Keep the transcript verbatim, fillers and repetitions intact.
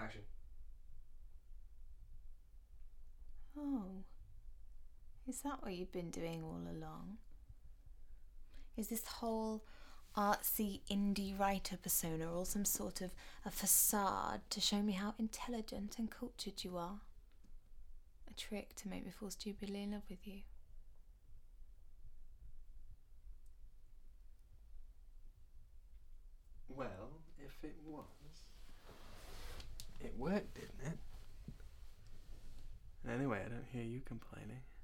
Action. Oh. Is that what you've been doing all along? Is this whole artsy indie writer persona all some sort of a facade to show me how intelligent and cultured you are? A trick to make me fall stupidly in love with you? Well, if it was, it worked, didn't it? And anyway, I don't hear you complaining.